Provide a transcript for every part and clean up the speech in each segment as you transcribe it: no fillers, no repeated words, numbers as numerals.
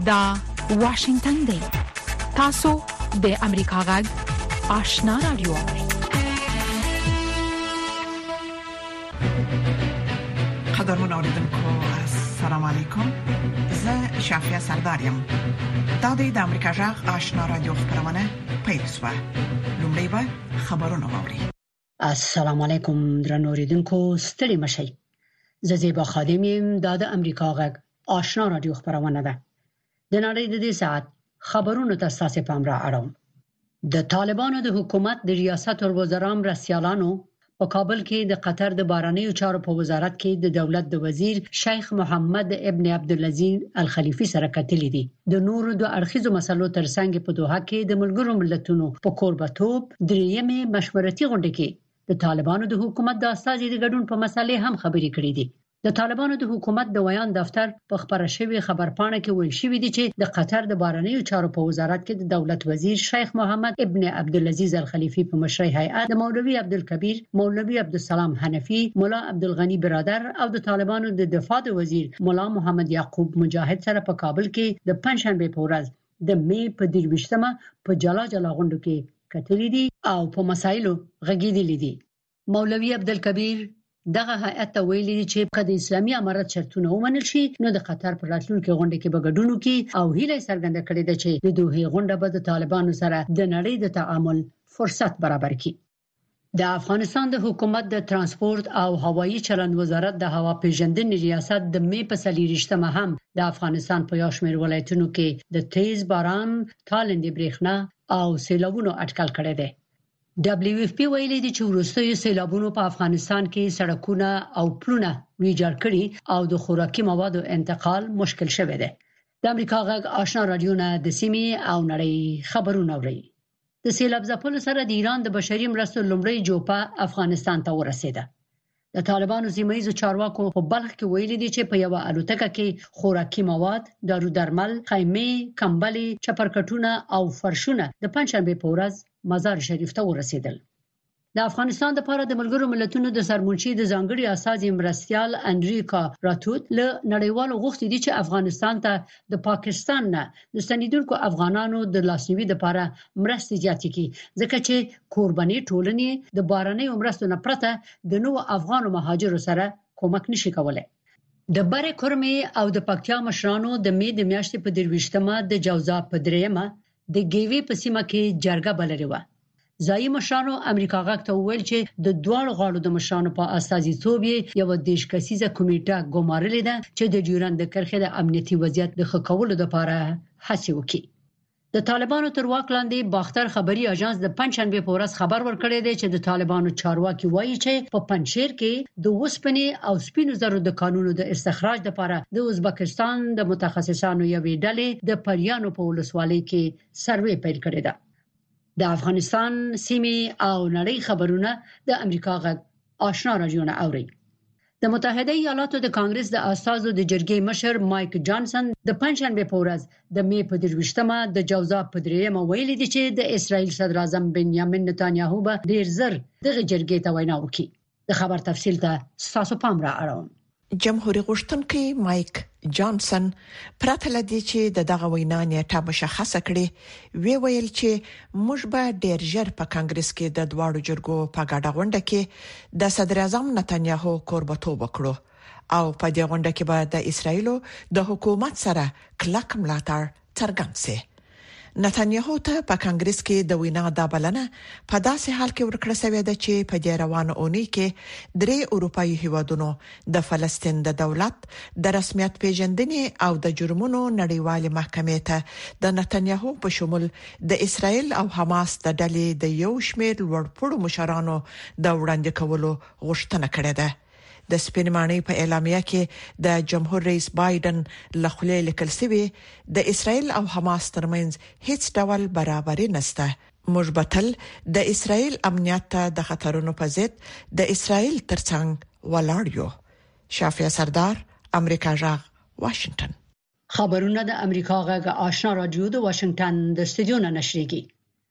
دا واشنگتن دی. تاسو د امریکا غږ آشنا رادیو. قدرمن اوریدونکو السلام علیکم. زه شافیا سردارم. دا د امریکا غږ آشنا رادیو خبرونه پیښه. لومړی به خبرونه واوري. السلام علیکم درنو اوریدونکو، ستړي مشئ. زه زیبا خادم یم. دا د امریکا غږ آشنا رادیو خبرونه ده. د نړۍ د دې ساعت خبرونو ته تاسو پام را اړوم. د طالبانو د حکومت د ریاست الوزرا مرستیالانو په کابل کې د قطر د بهرنیو چارو په وزارت کې د دولت د وزیر شیخ محمد ابن عبدالعزیز الخلیفی سره کتلې دي. د نورو د اړخیزو مسلو ترڅنګ په دوحه کې د ملګرو ملتونو په کوربتوب دریمه مشورتي غونډه کې د طالبانو د حکومت د استازي د ګډون په مسلې هم خبرې کړې دي. د طالبانو د حکومت د ویان دفتر په خبره شوی خبرپاڼه کې ویل شوی دی چې د قطر د بهرنیو چارو په وزارت کې د دولت وزیر شیخ محمد ابن عبدالعزیز الخلیفی په مشرۍ هیئت د مولوی عبدالکبیر، مولوی عبدالسلام حنفی، مولا عبدالغنی برادر او د طالبانو د دفاع د وزیر مولا محمد یعقوب مجاهد سره په کابل کې د پنځشنبه په ورځ د می په 23مه په جلا غونډو کې کتلې دي او په مسایلو غږیدلې دي. مولوی عبدالکبیر دغه هیئت ته ویلي چې په د اسلامي امارت شرطونه ومنل شي نو د قطر پر راتلونکي غونډه کې به ګډون وکړي او هیله څرګنده کړې ده چې د دوه غونډه به د طالبانو سره د نړۍ د تعامل فرصت برابر کړي. د افغانستان د حکومت د ترانسپورت او هوایي چلند وزارت د هوا پیژندنې ریاست د می په 23مه هم د افغانستان په یو شمېر ولایتونو کې د تیز باران، تالندې برېښنا او سیلابونو اټکل کړی دی. WFP ویلي دی چې وروستیو سیلابونو په افغانستان کې سړکونه او پلونه ویجاړ کړي او د خوراکي موادو انتقال مشکل شوی دی. د امریکا غږ آشنا رادیو نه د سیمې او نړۍ خبرونه اوري. د سیلاب ځپلو سره د ایران د بشري مرستو لومړی جوپه افغانستان ته ورسېده. د طالبانو سیمایي چارواکو په بلخ کې ویلي دي چې په یو الوتکه کې خوراکي مواد، دارو درمل، خیمې، کمبلې، چپرکټونه او فرشونه د پنځشنبه په ورځ مزار شریف ته ورسېدل. د افغانستان لپاره د ملګرو ملتونو د سرمنشي د ځانګړي استازي مرستيال انریکا راتوت له نړیوالو غوښتي دي چې افغانستان ته د پاکستان نه د ستنیدونکو افغانانو د لاسنیوي لپاره مرستې زیاتې کړي ځکه چې کوربني ټولنې د بهرنیو مرستو نه پرته د نوو افغان مهاجرو سره کومک نشي کولای. د بره کورمې او د پکتیا مشرانو د می د میاشتې په 23مه د جوزا په 3مه د ګیوي په سیمه کې جرګه بللې و. ځایي مشرانو امریکا غږ ته وویل چې د دوه غاړو د مشرانو په استازیتوب یو دیش کسیزه کمیټه ګمارلې ده چې د ډیورند کرښې د امنیتي وضعیت د ښه کولو لپاره هڅه وکړي. د طالبانو تر واک لاندې باختر خبري اژانس د پنځشنبه په ورځ خبر ورکړی دی چې د طالبانو چارواکي وایي چې په پنځشیر کې د وسپنې او سپینو زرو د قانونو د استخراج لپاره د ازبکستان د متخصصانو یوې ډلې د پریانو په ولسوالۍ کې سروې پیل کړی دی. د افغانستان سیمې او نړۍ خبرونه د امریکا غږ آشنا رادیو نه اوري. د متحده ایالاتو د کانګرس د اساسو د جرګې مشر مایک جانسن د پنځشنبه په ورځ د می په 23مه د جوزا په 3مه ویلي دی چې د اسرائیل صدر اعظم بنیامین نتانیاهو به ډیر زر دغه جرګې ته وینا وکړي. د خبر تفصیل ته تاسو پام را اړوم. جمهوریت غوښتونکي مایک جانسن پرته لدی چې دغه وینا نیټه مشخصه کړي ویل چې موږ به ډیر ژر په کانګرس کې د دواړو جرګو په ګډه غونډه کې د صدر اعظم نتانیاهو کوربتوب وکړو او په دې غونډه کې به د اسرائیل د حکومت سره کلک ملاتړ څرګند شي. نتانیاهو ته په کانګرس کې د وینا د بلنه په داسې حال کې ورکړه شوې ده چې په دې روانه اونۍ کې 3 اروپایي هیوادونو د فلسطین د دولت د رسمیت پیژندنې او د جرمونو نړیوالې محکمې ته د نتانیاهو په شمول د اسرائیل او حماس د ډلې د یو شمېر لوړپوړو مشرانو د وړاندې کولو غوښتنه کړې ده. د سپینمانۍ په اعلامیه کې د جمهور رئیس بایدن لخوا لیکل شوی د اسرائیل او حماس ترمنځ هیڅ ډول برابري نشته. موږ به تل د اسرائیل امنیت ته د خطرونو په ضد د اسرائیل ترڅنګ ولاړ یو. شافیا سردار، امریکا غږ، واشنگټن. خبرونه د امریکا غږ آشنا رادیو د واشنگټن د استودیو نه نشریږي.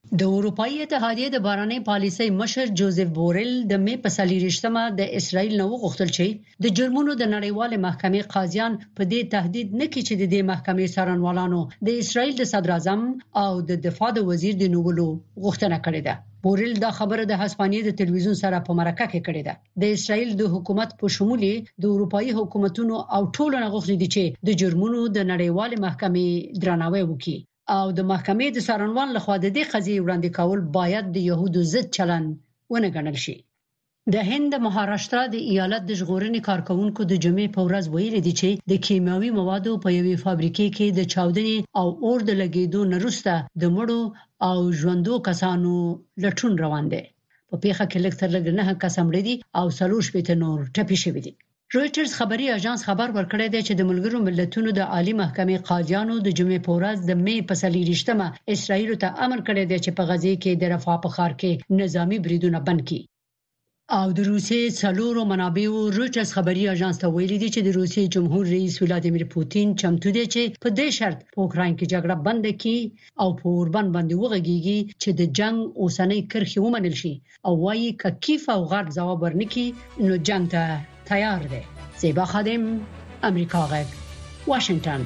د اروپאי اتحادیه د بهرنۍ پالیسۍ مشر جوزف بوریل د می په 24مه د اسرایل نو غوښتل چې د جرمونو د نړیوال محکمې قاضیان په دې تهدید نه کوي چې د محکمې څارنوالانو د اسرایل د صدر اعظم او د دفاع د وزیر د نوولو غوښتنه کړې ده. بوریل دا خبره د هسپانیې د تلویزیون سره په مرکه کې کړې ده. د اسرایل د حکومت په شمول د اروپאי حکومتونو او ټولو نه غوښتي دي چې د جرمونو د نړیوال محکمې درناوی وکړي او د محکمې د څارنوال لخوا د دې قضیې وړاندې کول باید د يهودو ضد چلن ونه ګڼل شي. د هند مهاراشټرا د ایالت د ژغورنې کارکونکو د جمعې په ورځ ویلي دي چې د کیمیاوي موادو په یوې فابریکې کې د چاودنې او اور د لګیدو نه وروسته د مړو او ژوندو کسانو لټون روان دی. په پیښه کې لږ تر لږه 9 کس مړ دي او 40 نور ټپي شوي دي. رويټرز خبري اژانس خبر ورکړی دی چې د ملګرو ملتونو د عالی محکمې قاضیانو د جمعې په ورځ د می په 24مه اسرایل ته امر کړی دی چې په غزه کې د رفاه په ښار کې نظامی بریدونه بند کړي. او د روسیې څلورو منابعو رويټرز خبري اژانس ته ویلي دي چې د روسیې جمهور رئیس ولادیمیر پوتین چمتو دی چې په دې شرط په اوکراین کې جګړه بند کړي او په اوربان باندې وغږیږي چې د جنگ اوسنۍ کرښې ومنل شي او وايي ک کیف او غرب ځواب ورنکړي نو جنگ ته تیار دی. زیبا خادم، امریکا غږ، واشنگټن.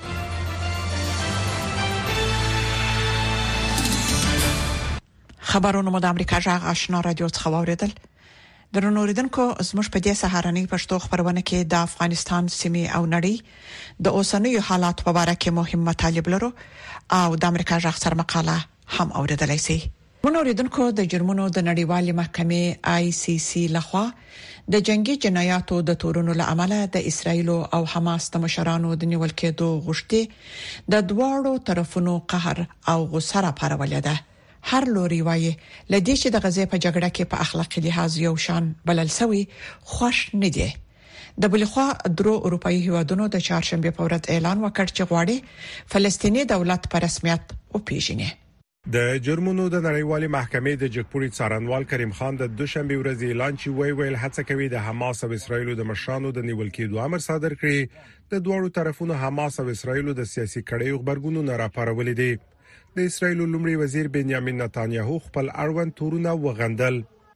خبرونه مو د امریکا غږ آشنا رادیو څخه واوریدل. درنوریدونکو زموږ په دې سهارنۍ پښتو خبرونه کې د افغانستان سیمې او نړۍ د اوسنیو حالات په اړه کې مهم مطالب لرو او د امریکا غږ سره مقاله هم اوریدلای شئ. منوریدونکو د جرمونو د نړیوالې محکمې ICC لخوا د جنگي جنایاتو د تورونو لامل د اسرایل او حماس د مشرانو د نیول کېدو غوښتي د دواړو طرفونو قهر او غوسه راپارولې ده. هر لوري وایي لدې چې د غزې په جګړه کې په اخلاقي لحاظ یو شان بلل سوی خوش نه دي. د بلخوا درو اروپאי هیوادونو د چهارشنبه په ورځ اعلان وکړ چې غواړي فلسطیني دولت په رسمیت وپیژني. د جرمونو د نړیوالې محکمې د جګپوري څارنوال کریم خان د دوشنبه ورځ اعلان چې ویل هڅه کوي د حماس او اسرایل د مشرانو د نیول کېدو امر صادر کړي. د دوه طرفونو حماس او اسرایل د سیاسي کړیو خبرګونونه راپارولې دي. د اسرایل لومړي وزیر بنیامین نتانیاهو خپل اړوند تورونه وغندل.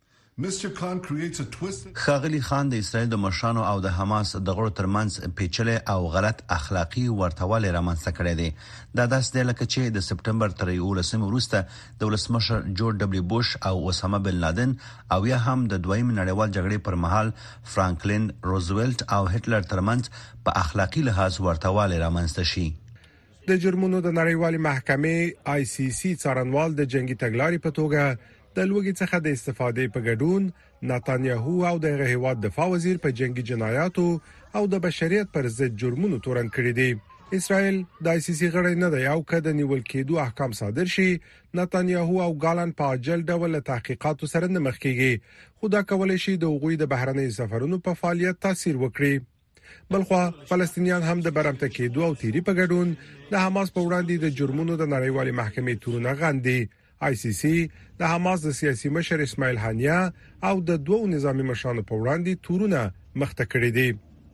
خاغلی خان د اسرایل د مشرانو او د حماس د غړو ترمنځ پیچلې او غلط اخلاقی ورتواله رامنځته کړې دي. دا داس د لکه چې د سپټمبر 13 وروسته د ولسمشر جورج دبليو بوش او اسامه بن لادن او یا هم د دویم نړیوال جګړې پر مهال فرانکلین روزولټ او هټلر ترمنځ په اخلاقی لحاظ ورتواله رامنځته شي. د جرمونو د نړیوالې محکمې ICC څارنوال د جنگي تګلارې په توګه د لوګي څخه د استفادې په ګډون نتانیاهو او د هیواد دفاع وزیر په جنگي جنایاتو او د بشریت پر ضد جرمونو تورن کړی دي. اسرائیل د ICC غړی نه دی او کله نیول کېدو احکام صادر شي نتانیاهو او ګالن په اجل ډول تحقیقاتو سره نه مخ کیږي. خدا کولای شي د غوي د بهرنۍ سفرونو په فعالیت تاثیر وکړي. بلخوا فلسطینیان هم د برمته کېدو او تیری په ګډون د حماس په وړاندې د جرمونو د نړیوالې محکمې تورونه غندي. ICC د حماس د سیاسي مشر اسماعیل هانیه او د دوو نظامی مشرانو په وړاندې تورونه مخته کړی دي.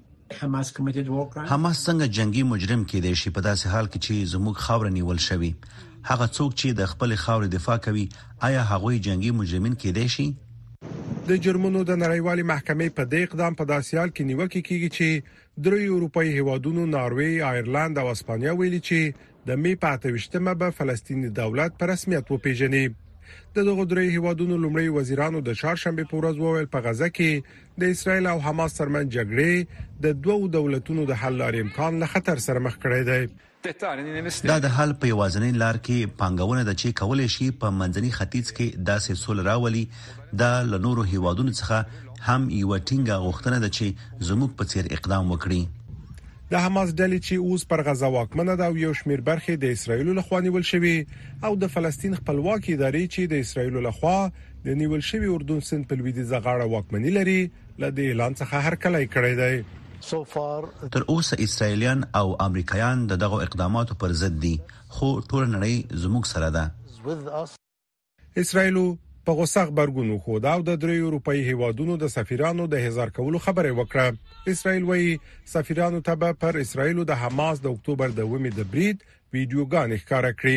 حماس څنګه جنگي مجرم کېدای شي په داسې حال کې چې زموږ خاور نیول شوی؟ هغه څوک چې د خپل خاور دفاع کوي آیا هغه جنگي مجرمین کېدای شي؟ د جرمونو د نړیوالې محکمې په دې اقدام په داسې حال کې نیوکه کیږي چې درې اروپאי هیوادونو ناروې، آیرلند او اسپانیا ویلي چې د می په 28مه به فلسطیني دولت په رسمیت وپیژني. د دغه درې هیوادونو لومړی وزیرانو د چهارشنبه په ورځ وویل په غزه کې د اسرایل او حماس ترمنځ جګړې د دوو دولتونو د حل لارې امکان له خطر سره مخ کړی دی. دا د حل په یوازینۍ لار کې پنګونه د چې کولای شي په منځني ختیځ کې داسې سول راولي. دا له نورو هیوادونو څخه هم یو ټینګه غوښتنه ده چې زموږ په څیر اقدام وکړي. د حماس ډلې چې اوس پر غزه واکمنه ده او یو شمېر برخې د اسرایل لخوا نیول شوی او د فلسطین خپلواکي ادارې چې د اسرایل لخوا د نیول شوی اردن سند په لویدیځه غاړه واکمني لري لدې اعلان څخه هرکلی کړی دی. تر اوسه اسرایلیان او امریکایان دغه اقداماتو پر ضد دي خو ټول نړۍ زموږ سره ده. اسرایل په غوسه خبرګون خو دا د درې اروپאי هیوادونو د سفیرانو د هزار کولو خبره وکړه. اسرایل وایي سفیرانو ته پر اسرایل د حماس د اکتوبر د 2 د برید ویډیوګان ښکاره کړې.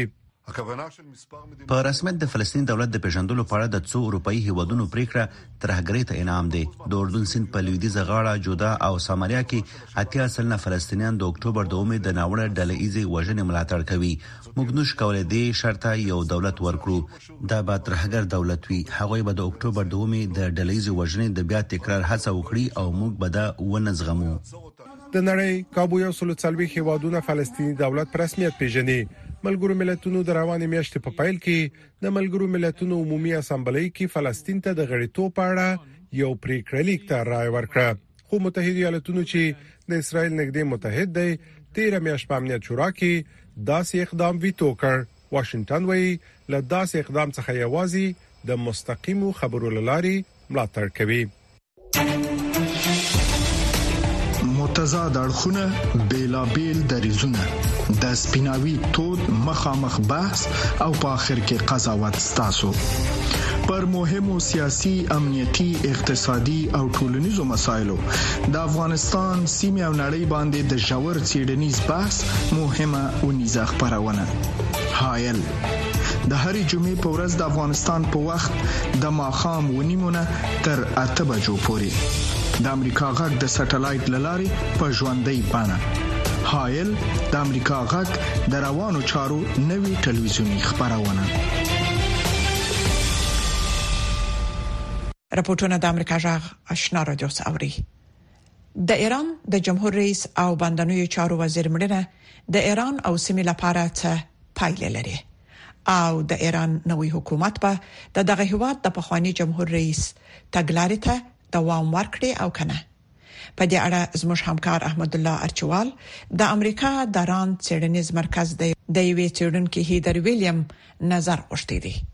په رسمیت د فلسطین دولت د پیژندلو په اړه د څو اروپאי هیوادونو پریکړه ترهګری ته انعام دی. د اردن سیند په لویدیځه غاړه جودا او ساماریا کې 80% فلسطینیان د اکتوبر 2 د ناوړه ډله‌ایزې وژنې ملاتړ کوي. موږ نش کولای دی شرطه یو دولت ورکړو. دا به ترهګر دولت وي. هغه به د اکتوبر 2 د ډله‌ایزې وژنې د بیا تکرار هڅه وکړي او موږ به دا ونزغمو. د نړۍ کابو یو سلو څلوي هیوادونو فلسطینی دولت په رسمیت پیژني. ملګرو ملتونو د روانې میاشتې په پایل کې د ملګرو ملتونو عمومي اسامبلې کې فلسطین ته د غړیتوب په اړه یو پریکړه لیک ته رائے ورکړه. خو متحده ایالاتونو چې د اسرائیل نږدې متحد دی 13 میاشتې په امنیت شورا کې داسې اقدام ویتو کړ. واشنگټن وایي له داسې اقدام څخه یوازې د مستقیمو خبرو لاري ملاتړ کوي. متضاد اړخونه بیلابیل دریزونه د سپیناوي تود مخامخ بحث او په اخر کې قضاوت ستاسو پر مهمو سیاسي، امنیتي، اقتصادي او ټولنیزو مسایلو د افغانستان سیمه او نړۍ باندې د ژور څېړنیز بحث مهمه ونیزه خبرونه. حایل د هرې جمعې په ورځ د افغانستان په وخت د ماښام ونیمونه تر 8 بجو پورې د امریکا غږ د سټلایټ للاري په ژوندۍ بانه. حایل د امریکا غږ د روانو چارو نوي ټلویزیونی خبرونه. راپورټونه د امریکا غږ آشنا رادیو ساوري. د ایران د جمهور رئیس او باندنوي چارو وزیر مړینه د ایران او سیمې لپاره څه پایلې لري او د ایران نوې حکومت به دغه هیواد د پخوانی جمهور رئیس تګلارې ته دوام ورکړي او کنه. په دې اړه زموږ همکار احمد الله ارچوال د امریکا د راند څېړنیز مرکز د یوې څېړونکو هیدر ویلیام نظر غوښتي دي.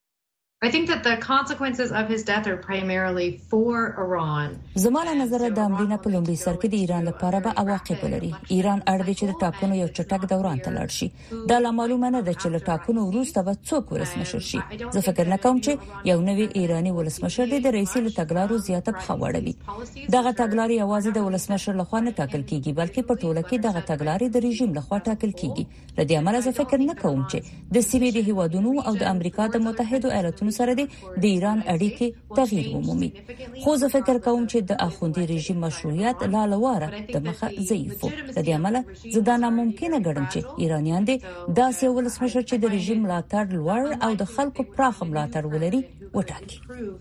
I think that the consequences of his death are primarily for Iran. زموږ نظر د امریکا په لومړي سر کې د ایران لپاره به عواقب لري. ایران اړ دی چې د ټاکنو یو چټک دوران ته لاړ شي. دا لا معلومه نه ده چې له ټاکنو وروسته به څوک ولسمشر شي. زه فکر نه کوم چې یو نوی ایرانی ولسمشر د رئیس له تګلارو زیاته بخوړوي. دغه تګلارې یوازې د ولسمشر لخوا نه ټاکل کیږي بلکې په ټوله کې دغه تګلارې د رژیم لخوا ټاکل کیږي. لدې امله زه فکر نه کوم چې د سیمې د هیوادونو او د امریکا د متحده ایالاتونو سره د ایران اړیکې تغییر ومومي. خو زه فکر کوم چې د اخوندي رژیم مشروعیت لا لواره د مخه ضعیف و. د دې عمله زه دا ناممکنه ګڼم چې ایرانیان داسې ولسمشر چې د رژیم ملاتړ لوړ او د خلکو پراخ ملاتړ ولري وټاکي.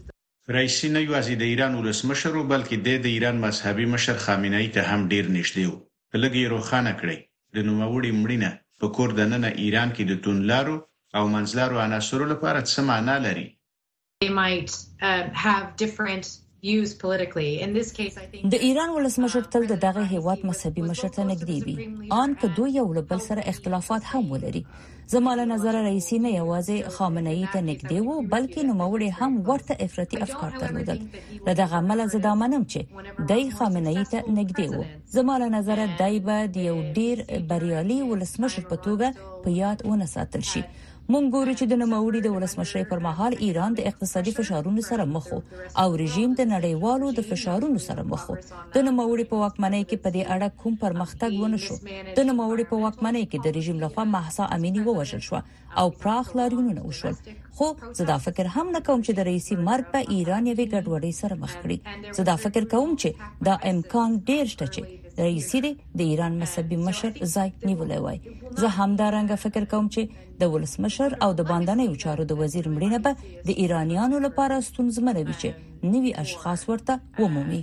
رئیس نه یوازې د ایران ولسمشر بلکې د ایران مذهبي مشر خامنه‌ای ته هم ډیر نږدې و. لږه روښانه کړی د نوموړي مړینه په کور دننه ایران کې د تونلارو او منځلارو عناصرو لپاره څه معنا لري. They might have different views politically. In this case, I think د ایران ولسمشر تل دغه هیواد مذهبي مشر ته نږدې وي. ان که دوی یو بل سره اختلافات هم ولري. زموږ نظر رئیسی نه یوازې خامنه‌ای ته نږدې وو بلکې نوموړي هم ورته افراطي افکار درلودل. دغه عمل زه دا منم چې دای خامنه‌ای ته نږدې وو. زموږ نظر دای به د یو ډیر بریالي ولسمشر په توګه په یاد ونه ساتل شي. مونږ ګورو چې د نوموړي د ولسمشرۍ پر مهال ایران د اقتصادي فشارونو سره مخ او رژیم د نړیوالو د فشارونو سره مخ. د نوموړي په واکمنۍ کې په دې اړه کوم پرمختګ ونه شو. د نوموړي په واکمنۍ کې د رژیم لخوا مهسا امینی ووژل شو او پراخ لاریونونه وشول. خو زه دا فکر هم نه کوم چې د رئیسي مرګ په ایران یوې ګډوډۍ سره مخ کړي. زه دا فکر کوم چې دا امکان ډیر شته چې رئیسي د ایران مذهبي مشر ځای نیولای وای. زه هم دا رنګ فکر کوم چې د ولسمشر او د باندنیو چارو د وزیر مړینه به د ایرانیانو لپاره ستونزمنه وي چې نوي اشخاص ورته ومومي.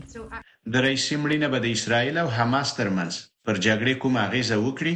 د رئیسي مړینه به د اسرائیل او حماس ترمنځ پر جګړې کوم اغیزه وکړي؟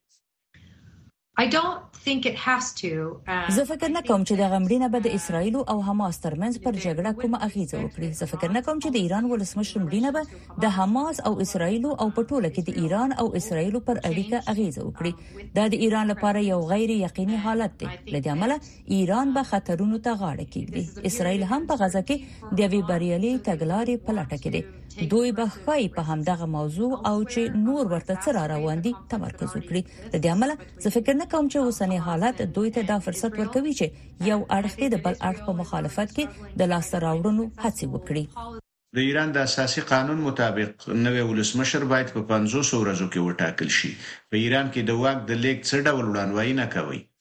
I don't think it has to. زه فکر نه کوم چې د غمړینه به د اسرایل او حماس ترمنځ پر جګړه کومه اغیزه وکړي. زه فکر نه کوم چې د ایران ولسمشر مړینه به د حماس او اسرایل او په ټوله کې د ایران او اسرایل پر اړیکه اغیزه وکړي. دا د ایران لپاره یو غیر یقیني حالت دی. لدې عمله ایران به خطرونو ته غاړه کېږي. اسرایل هم په غزه کې د وی بریالي تګلارې په لټه کې دي. دوی به خای په همدغه موضوع او چې نور ورته څه روان دي تمرکز وکړي. لدې عمله زه فکر نه کوم چې اوسنی حالت دوی ته دا فرصت ورکوي چې یو اړخ د بل اړخ په مخالفت کې د لاس راوړنو هڅه وکړي. د ایران د اساسي قانون مطابق نوې ولسمشر باید په 500 ورځو کې وټاکل شي. په ایران کې د واک د لیک څه ډول وړاندوینه کوي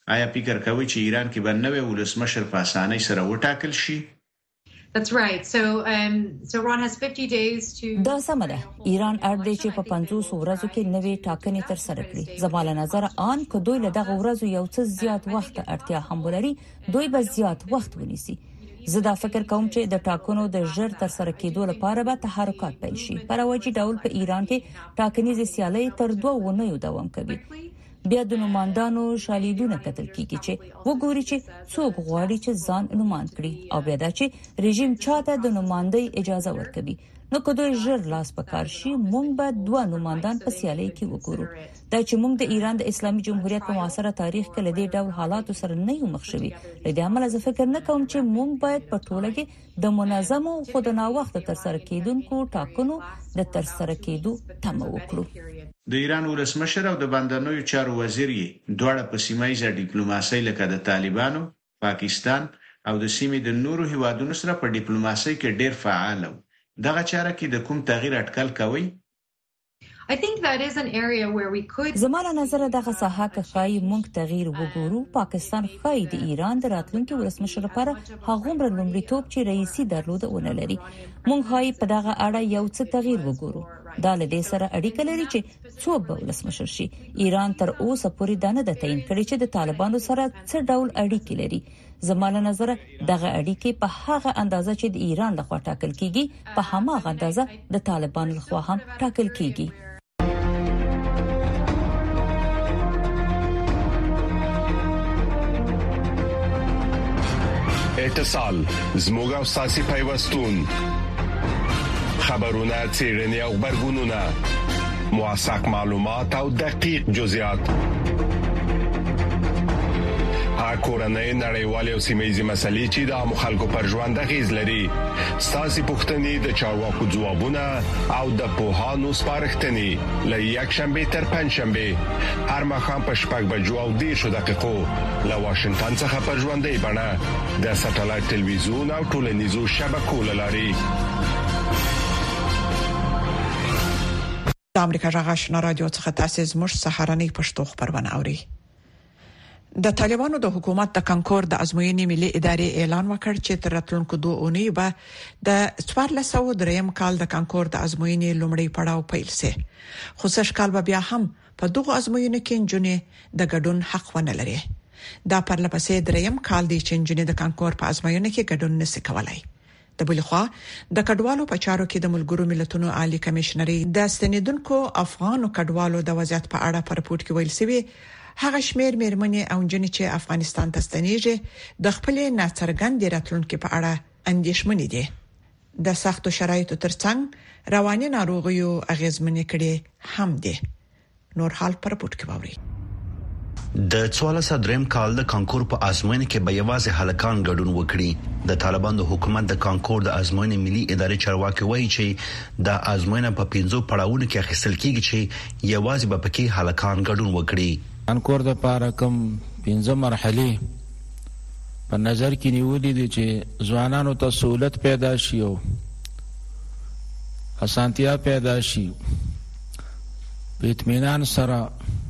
آیا فکر کوئ چې ایران کې به نوې ولسمشر په اسانۍ سره وټاکل شي؟ That's right. So Iran has 50 days to دا سم ده. ایران اړ دی چې په 50 ورځو کې نوې ټاکنې تر سره کړي. زماله نظر آن که دوی له دغه ورځو یو څه زیات وخت اړتیا هم ولري، دوی به زیات وخت ونیسي. زه دا فکر کوم چې د ټاکنو د ژر تر سره کېدو لپاره به تحرکات پیل شي. په راوځي ډول په ایران کې ټاکنیز سیالي تر 2 اونیو دوام کوي. بیا د نوماندانو شالیدونه کتل کیږي چې وګوري چې څوک غواړي چې ځان نوماند کړي او بیا دا چې رژیم چاته د نوماندۍ اجازه ورکوي. نو که دوی ژر لاس پکار شي، مونږ به 2 نوماندان په سیالي کې وګورو. دا چې مونږ د ایران د اسلامي جمهوریت په معاصره تاریخ کې لدې ډول حالاتو سره نه یو مخ شوي. لدې عمل زه فکر نه کوم چې مونږ باید په ټوله کې د منظم او خودنا وخت تر سره کېدونکو ټاکنو د تر سره کېدو تمه وکړو. د ایران ولسمشر او د بندرونو چارو وزیر یې دواړه په سیمایي ډیپلوماسۍ لکه د طالبانو، پاکستان او د سیمې د نورو هیوادونو سره په ډیپلوماسۍ کې ډېر فعال وو. دغه چاره کې د کوم تغییر اټکل کوي؟ I think that is an area where we could زموږ نظر دغه ساحه کې خای مونږ تغییر وګورو. پاکستان خای د ایران د راتلونکي ولسمشر لپاره هغومره لومړیتوب چې رئیسي درلوده ونه لري. مونږ خای په دغه اړه یو څه تغییر وګورو. دا له دې سره اړیکه لري چې څوک به ولسمشر شي. ایران تر اوسه پورې دا نه د تعین کړي چې د طالبانو سره څه ډول اړیکې لري. زموږ نظر دغه اړیکې په هغه اندازه چې د ایران لخوا ټاکل کیږي په هماغه اندازه د طالبانو لخوا هم ټاکل کیږي. اتصال زموږ او ساسي پیوستون خبرونه چیرنی او خبرګونونه موثق معلومات او دقیق جزئیات کورنۍ نړیوالې او سیمه‌یزې مسلې چې د خلکو پر ژوند اغیز لري. ساسي پوښتنې د چارواکو ځوابونه او د پوهانو سپارښتنې له یک شنبه تر پنځ شنبه هر مخام په 6:10 له واشنگټن څخه پر ژوندۍ بڼه د ساتلایت ټلویزیون او ټولنیزو شبکو لاري. د امریکا غږ آشنا رادیو څخه تاسو زموږ سهارنۍ پښتو خبرونه اورئ. د طالبانو د حکومت د کانکور د ازموینې ملي ادارې اعلان وکړ چې تر راتلونکو 2 اونۍ به د 1403 کال د کانکور د ازموینې لومړی پړاو پیل شي. خو سږ کال به بیا هم په دغه ازموینو کې جنې د ګډون حق ونه لري. دا پرلپسې دریم کال دی چې جنې د کانکور په ازموینو کې ګډون نشي کولای. د بلخوا د کډوالو په چارو کې د ملګرو ملتونو عالی کمشنري د ستنیدونکو افغانو کډوالو د وضعیت په اړه په رپورت کې ویل شوی هغه شمیر مېرمنې او جنې چې افغانستان ته ستنېږي د خپل ناڅرګند راتلونکو په اړه اندېښمنې دي. د سختو شرایطو ترڅنګ رواني ناروغیو اغیزمنې کړي هم دي. نور حال پر رپورت کې ووري. د 1403 کال د کانکور په ازموینه کې به یوازې هلکان ګډون وکړي. د طالبانو حکومت د کانکور د ازموینې ملي ادارې چارواکي وایي چې د ازموینه په 5 پړاوونو کې اخیستل کیږي چې یوازې به پکې هلکان ګډون وکړي. کانکور د پاره کوم 15 مرحله په نظر کې نیولې دي چې ځوانانو ته سہولت پیدا شي او اسانتیا پیدا شي. په اطمینان سره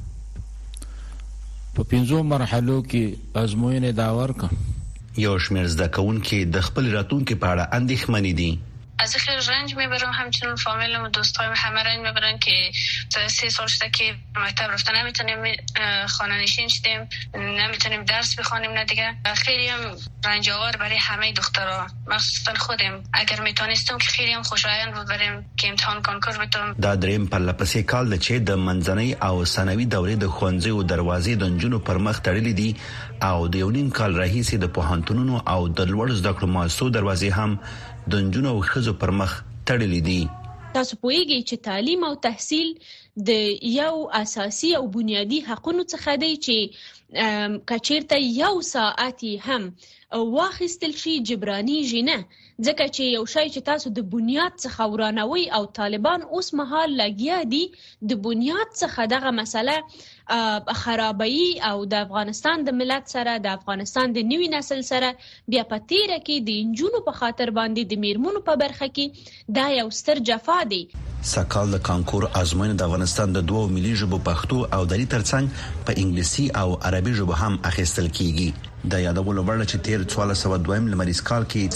په 15 مرحلو کې ازموینه دا ورکړه. یو شمېر زده کوونکي د خپل راتلونکي په اړه اندېښمن دي. از خیلی رنج میبرم، همچنین فامیلم و دوستایم همه رنج میبرن که تا 3 سال شده که مکتب رفتن نمیتونیم، خانه نشین شدیم، نمیتونیم درس بخونیم. نه دیگه خیلی هم رنج آور برای همه دخترها، مخصوصا خودم. اگر میتونستم که خیلی هم خوشایند بود بریم که امتحان کانکور بتم. دا دریم پرلپسې کال د چې د منځنۍ او ثانوي دورې د ښوونځیو دروازې د نجونو پر مخ تړلې دي او د یو نیم کال راهیسې د پوهنتونونو او د لوړ زده کړو مؤسسو دروازې هم د نجونو او ښځو پر مخ تړلې دي. تاسو پوهیږئ چې تعلیم او تحصیل د یو اساسي او بنیادی حقونو څخه دی چې کچیرته یو ساعت هم واخیستل شي جبرانی جنه، ځکه چې یو شی چې تاسو د بنیاد څخه ورانوي او طالبان اوس مهال لګیا دي د بنیاد څخه دغه مسله خرابوي او د افغانستان د ملت سره د افغانستان د نوي نسل سره بیا په تیره کې د انجونو په خاطر باندې د میرمنو په برخه کې دا یو ستر جفا دی. سکال د کانکور ازموینه د افغانستان د دوه ملي ژبو پښتو او دري ترڅنګ په انګلیسي او عربي ژبه هم اخیستل کیږي د یادولو وړ چې تیر 1402 لمریز کال کې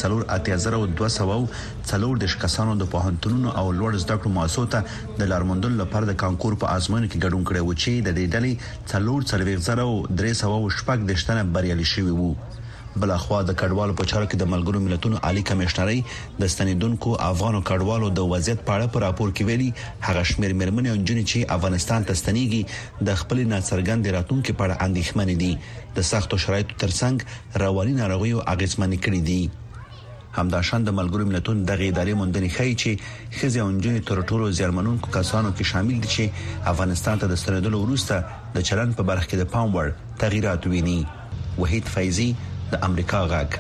4240 کسانو د پوهنتونونو او لوړ زده کړو مؤسسو ته د لارموندل لپاره د کانکور په ازموینه کې ګډون کړي و چې د دې ډلې 4310 بریالي شوي وو. بلخوا د کډوالو په چارو کې د ملګرو ملتونو عالی کمشنري د ستنیدونکو افغانو کډوالو د وضعیت په اړه په راپور کې ویلي هغه شمېر مېرمنې او نجونې چې افغانستان ته ستنېږي د خپل ناڅرګند راتلونکو په اړه اندېښمنې دي د سختو شرایطو ترڅنګ رواني ناروغیو اغېزمنې کړې دي. همداشان د ملګرو ملتونو د ادارې موندنې ښيي چې خزي او نجونې تر ټولو زیانمنونکو کسانو کې شامل دي چې افغانستان ته د ستنېدلو وروسته د چلن په برخه کې د پام وړ تغیرات ویني. وحید فیضی د امریکا غاګ.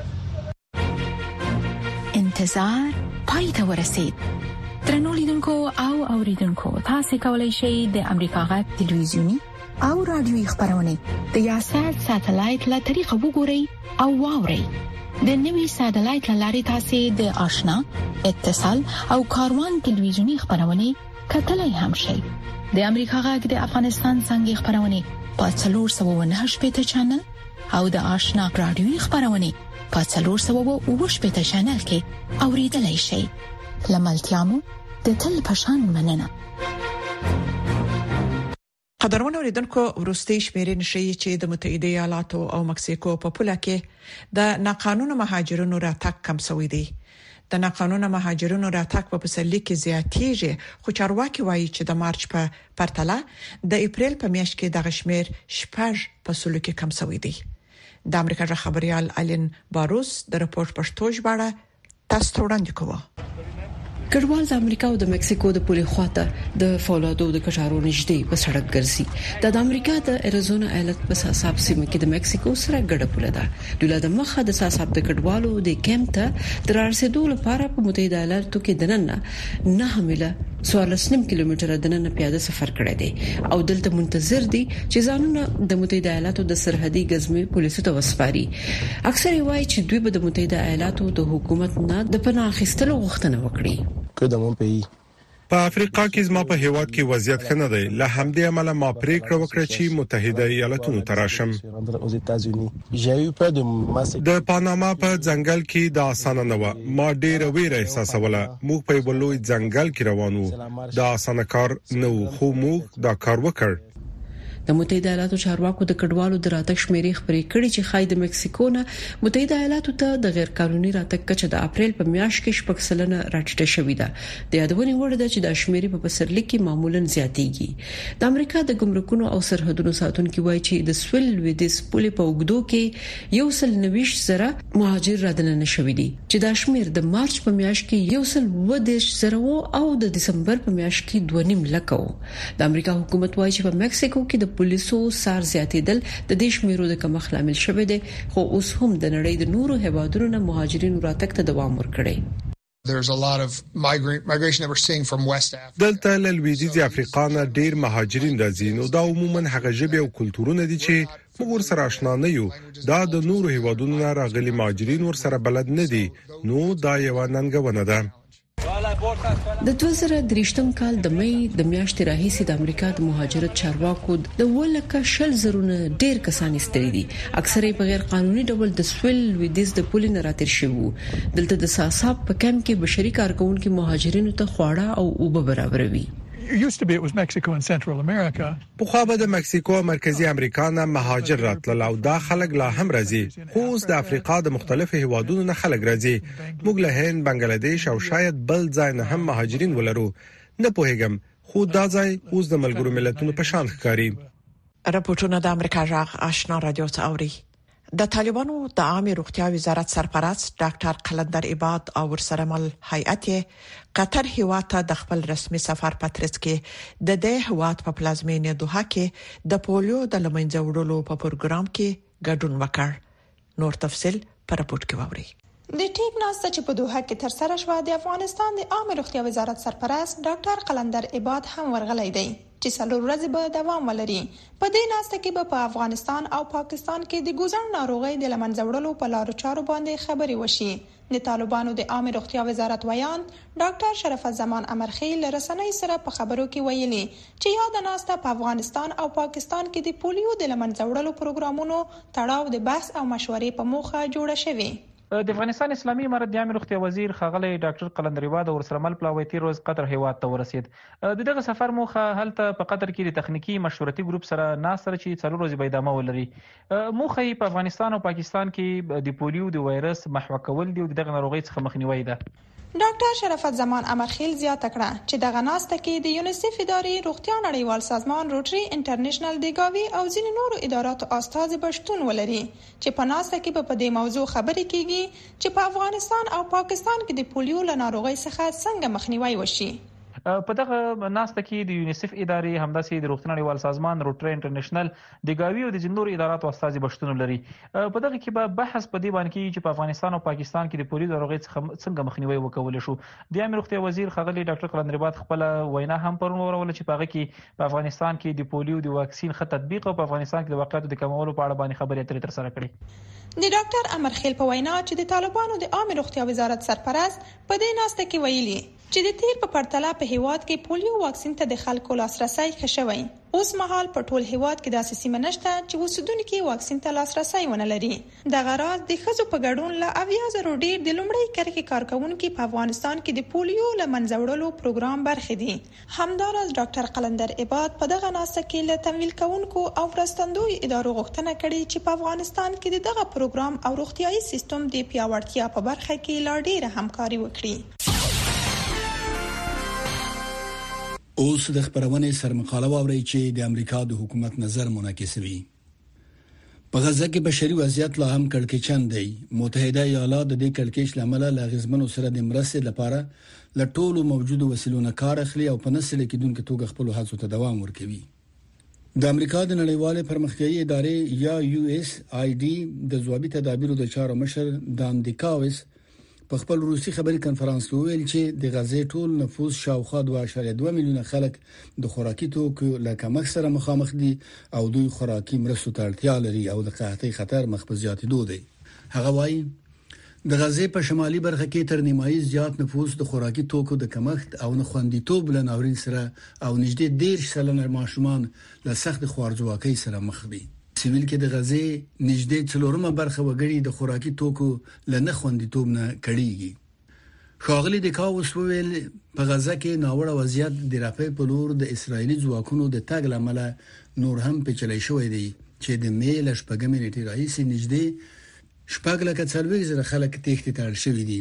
انتظار پای ته ورسید. ترنو لیدونکو او اوریدونکو تاسو کولی شئ د امریکا غاګ ټلویزیونی او رادیوي خبرونه د یاشات ساتلایت له طریقو وګورئ او واورئ. د نوي ساتلایت لارې تاسو د آشنا اتصال او کاروان ټلویزیونی خبرونه کتلای هم شئ. د امریکا غاګ د افغانستان څنګه خبرونه په 498 چینل او د آشنا رادیوي خبرونه په 498 چینل کې اوریدلای شئ. لملتيامو د تل پشان مننه. قدرمن اوریدونکو ورستي شمیرې نشي چې د متحده ایالاتو او مکسیکو په پوله کې د ناقانونه مهاجرونو راتګ کم شوی دی. د ناقانونه مهاجرونو راتګ په پسرلي کې زیاتېږي خو چارواکي وایي چې د مارچ په پرتله د اپریل په میاشت کې د غشمیر 6% کم شوی دی. د امریکا ژغ خبريال الین باروس د رپورت پښتو ژباړه تاسو وړاندې کوه. کډوال د امریکا او د مکسیکو د پولې خواته د فولادو د کټارو نږدې په سړک ګرځي. د امریکا د اریزونا ایالت په ساساب سیمه کې د مکسیکو سره ګډه پوله ده. د مخه د ساساب د کډوالو د کیمپ ته د رارسېدو لپاره په متحده ایالاتو کې دننه 9 میله 14 کیلومتره دننه پیاده سفر کړی دی او دلته منتظر دي چې ځانونه د متحده ایالاتو د سرحدي غزمې پولیسو ته وسپاري. اکثر وایي چې دوی به د متحده ایالاتو د حکومت نه د پناه اخیستلو غوښتنه وکړي. په افریقا کې زما په هیواد کې وضعیت ښه نه دی. له همدې عمله ما پریکړه وکړه چې متحده ایالاتونو ته راشم. د پاناما په ځنګل کې د اسانه نه و. ما ډېر ویره احساسوله. موږ په بلوي ځنګل کې روان وو. د اسانه کار نه و خو موږ دا کار وکړ. د متحده ایالاتو چارواکو د کډوالو د راتګ شمیرې خبرې کړې چې خای د مکسیکو نه متحده ایالاتو ته د غیر قانوني راتګ کچه د اپریل په میاشت کې 6% راټیټه شوې ده. د یادونې وړ ده چې د شمیرې په پسرلي کې معمولاً زیاتېږي. د امریکا د ګمرکونو او سرحدونو ساتونکو وایي چې د سویل لویدیز پولې په اوګدو کې 190,000 مهاجر رادننه شوې دي چې د شمیر د مارچ په میاشت کې 110,000 او د دسمبر په میاشت کې 2.5 لک وو. د امریکا حکومت وایي چې په مکسیکو کې د پولیسو سار زیاتېدل د دې شمیرو د کمښت لامل شوی دی خو اوس هم د نړۍ د نورو هیوادونو نه مهاجرینو راتګ ته دوام ورکړي. There's a lot of migration that we're seeing from West Africa. دلته له لویدیځ افریقا نه ډیر مهاجرین راځي. نو دا عموما هغه ژبه او کلتورونه دي چې موږ ورسره آشنا نه یو. دا د نورو هیوادونو نه راغلي مهاجرین ورسره بلد نه دي. نو دا یو ننګونه ده. د 2023م کال د مې د میاشتې راهیسې د امریکا د مهاجرت چارواکو د ولکه شل زرونه ډیر کسان استری دي. اکثره په غیر قانوني ډول د سویل لویدیځ د پولې نه راتیر شوی. دلته د ساساب په کمپ کې بشري کارکونکو مهاجرینو ته خواړه او اوبه برابروي. په خو به د مکسیکو مرکزی امریکا نه مهاجر راتلل او دا خلک لا هم راځي. خو اوس د افریقا د مختلفو هیوادونو نه خلک راځي. موږ له هند، بنگلاديش او شاید بل ځای نه هم مهاجرین ولرو. نه پوهیږم خو دا ځای اوس د ملګرو ملتونو په شان ښکاري. راپورټونه د امریکا ژغ آشنا رادیو ته اوري. د طالبانو د عامه روغتیا وزارت سرپرست ډاکټر قلندر عباد او ورسره مل هیئت قطر هیواته د خپل رسمي سفر پاترس کې د دې هوات په پلازمینه دوحه کې د پولیو د لمنځه وړلو په پروګرام کې ګډون وکړ. نور تفصيل پر راپورټ کې ووري. د ټیک ناسته چې په دوحه کې تر سره شو د افغانستان د عامه روغتیا وزارت سرپرست ډاکټر قلندر عباد هم ورغلی دی. چې 4 ورځې به دوام ولري. په دې ناسته کې به په افغانستان او پاکستان کې د ګوزن ناروغي د لمنځه وړلو په لارو چارو باندې خبرې وشي. د طالبانو د عامه روغتیا وزارت ویان ډاکټر شرف الزمان امرخیل رسنۍ سره په خبرو کې ویلي چې یاد ناسته په افغانستان او پاکستان کې د پولیو د لمنځه وړلو پروګرامونو تړاو د بحث او مشورې په موخه جوړه شوې. د افغانستان اسلامي امارت د عامه روغتیا وزیر ښاغلی ډاکټر قلندر عباد ورسره مل پلاوی تیر ورځ قطر هیواد ته ورسید. دغه سفر موخه هلته په قطر کې د تخنیکی مشورتي ګروپ سره ناستره چې 4 ورځې به ادامه ولري. موخه په افغانستان او پاکستان کې د پولیو د وایرس محو کول دی او دغه ناروغي څخه مخنیوي ده. ډاکټر شرف الزمان امرخیل زیاته کړه چې دغه ناسته کې د یونیسف ادارې روغتیا نړیوال سازمان روټري انټرنیشنل د گاوی او ځینې نورو اداراتو استازي بشتون ولري چې په ناسته کې په دې موضوع خبرې کیږي چې په افغانستان او پاکستان کې د پولیو له ناروغۍ څخه څنګه مخنیوي وشي. په دغه ناسته کې د یونیسف ادارې همداسې د روغتیا نړیوال سازمان روټري انټرنیشنل د گاوی او د ځینو نورو اداراتو استازي بشتون لري. په دغه کې به بحث په دې باندې کیږي چې په افغانستان او پاکستان کې د پولیو ناروغۍ څنګه مخنیوي وکول شو. د عامه روغتیا وزیر ښاغلی ډاکټر قلندر عباد خپل وینا هم پرون ورول چې په هغه کې په افغانستان کې د پولیو د واکسین ښه تطبیق او په افغانستان کې د واقعیتو د کمولو په اړه باندې خبرې اترې تر سره کړې. د ډاکټر امرخیل په وینا چې د طالبانو د عامه روغتیا وزارت سرپرست په دې ناسته کې ویلي چې د تیر په پرتله په هیواد کې پولیو واکسین ته د خلکو لاسرسي ښه شوی. اوس مهال په ټول هیواد کې داسې سیمه نشته چې اوسیدونکو واکسین ته لاسرسي ونه لري. دغه راز د ښځو په ګډون له 80,000 ډیر د لومړۍ کرښې کارکونکو په افغانستان کې د پولیو له منځه وړلو پروګرام برخه دي. همدارس ډاکټر قلندر عباد په دغه ناسته کې له تمویل کوونکو او مرستندوی ادارو غوښتنه کړې چې په افغانستان کې دغه پروګرام او روغتيایي سیستم د پیاوړتیا په برخه کې لا ډیره همکاري وکړي. اوس د خبرونې سرمقاله واوري چې د امریکا د حکومت نظر منعکسوي. په غزه کې بشري وضعیت لا هم کړکېچن دی. متحده ایالات د دې کړکېچ لامل له غزمنو سره د مرستې لپاره له ټولو موجودو وسیلونو کار اخلي او په نسل کې دونکو توګه خپل هڅو ته دوام ورکوي. د امریکا د نړیوال پرمختیایي ادارې یا USAID د ځوابي تدابیرو د چارو مشر دان دیکاوس په خپل روسي خبري کانفرنس کې ویل چې د غزې ټول نفوس شاوخوا 2.2 میلیونه خلک د خوراکي توکو له کمښت سره مخامخ دي او دوی خوراکي مرستو ته اړتیا لري او د قحطۍ خطر مخ په زیاتېدو دی. هغه وایي د غزې په شمالي برخه کې تر نیمایي زیات نفوس د خوراکي توکو د کمښت او نه خوندیتوب له ناورین سره او نږدې 10% ماشومان له سخت خوارځواکۍ سره مخ دي. سیویل کې د غزې نږدې 4 برخه وګړي د خوراکي توکو له نه خوندیتوب نه کړيږي. ښاغلي د کاوس ویل په غزه کې ناوړه وضعیت د رافع په لور د اسرایلی ځواکونو د تګ لامل نور هم پیچلې شوې دي چې د میل شپږمې نیټې راځي نږدې 4,40,000 خلک تېښتې ته اړ شوي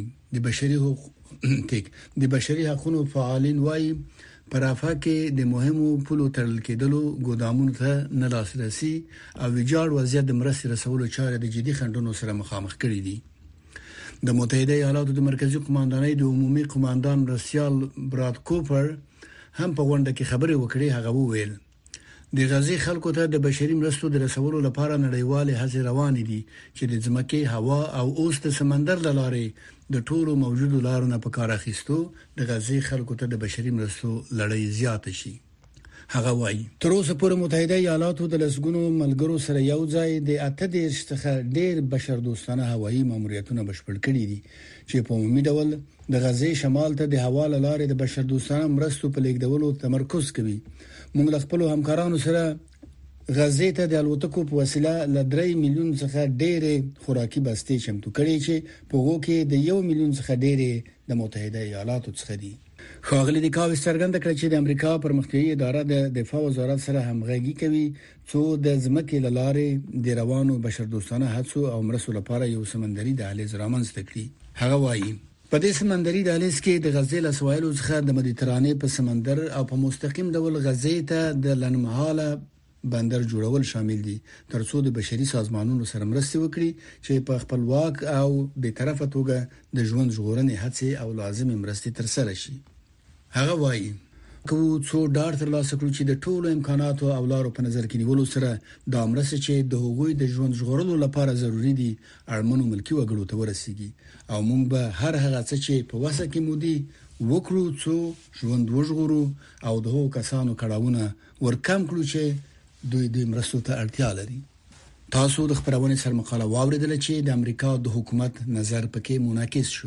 دي. د بشري حقوقو فعالین وايي په رافع کې د مهمو پولو تړل کېدلو ګودامونو ته نه لاسرسي او ویجاړ وضعیت د مرستې رسولو چارې د جدي خنډونو سره مخامخ کړي دي. د متحده ایالاتو د مرکزی قوماندانۍ د عمومي قوماندان رسیال براد کوپر هم په غونډه کې خبرې وکړې. هغه وویل د غزې خلکو ته د بشري مرستو د رسولو لپاره نړیوال هڅې روانې دي چې د ځمکې هوا او اوس د سمندر لارې د ټولو موجودو لارو نه په کار اخیستو د غزې خلکو ته د بشري مرستو لړۍ زیاته شي. هغه وایي تر اوسه پورې متحده ایالاتو د لسګونو ملګرو سره یو ځای د 8 څخه ډېر بشر دوستانه هوایي ماموریتونه بشپړ کړي دي چې په عمومي ډول د غزې شمال ته د هوا لارې د بشر دوستانه مرستو په لیږدولو تمرکز کوي. موږ خپل همکارانو سره غزې ته د الوتکو په وسیله ل 3 میلیون څخه ډېرې خوراکي بستې چمتو کړي چې په هغو کې د 1 میلیون څخه ډېرې د متحده ایالاتو څخه دي. ښاغلي د کاوس څرګنده کړه چې د امریکا پرمختیایي اداره د دفاع وزارت سره همغږي کوي څو د ځمکې لارې د روانو بشر دوستانه هڅو او مرستو لپاره یو سمندري دهلیز رامنځته کړي. هغه وایي په دې سمندري دهلیز کې د غزې له سوایلو څخه د مدیترانې په سمندر او په مستقیم ډول غزې ته د لنمحاله بندر جوړول شامل دي ترڅو د بشري سازمانونو سره مرسته وکړي چې په خپلواک او به طرفه توګه د ژوند ژغورنې هڅې او لازمي مرستې ترسره شي. هغه وایي کو څو ډار تر لاسه کړو چې د ټولو امکاناتو او لارو په نظر کې نیولو سره د امرسته چې د هغوی د ژوند ژغورلو لپاره ضروری دي اړمنو ملکی وګړو ته ورسیږي او موږ به هر هغه څه چې په وسه کې مودي وکړو څو ژوند وژغورو او دغه کسانو کړهونه ورکم کړو چې دوی د مرستو ته اړتیا لري. تاسو د خبرونه سر مقاله واوریدل چې د امریکا د حکومت نظر پکې منعکس شو.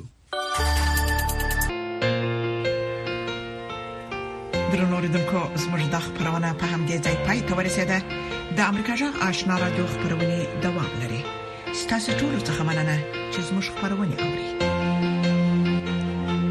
درنو اوریدونکو زموږ د خبرونه په همدې ځای پای ته ورسېده. د امریکا جغ آشنا رادیو خبرونه دوام لري. ستاسو ټول څه مننه چې زموږ خبرونه اوري.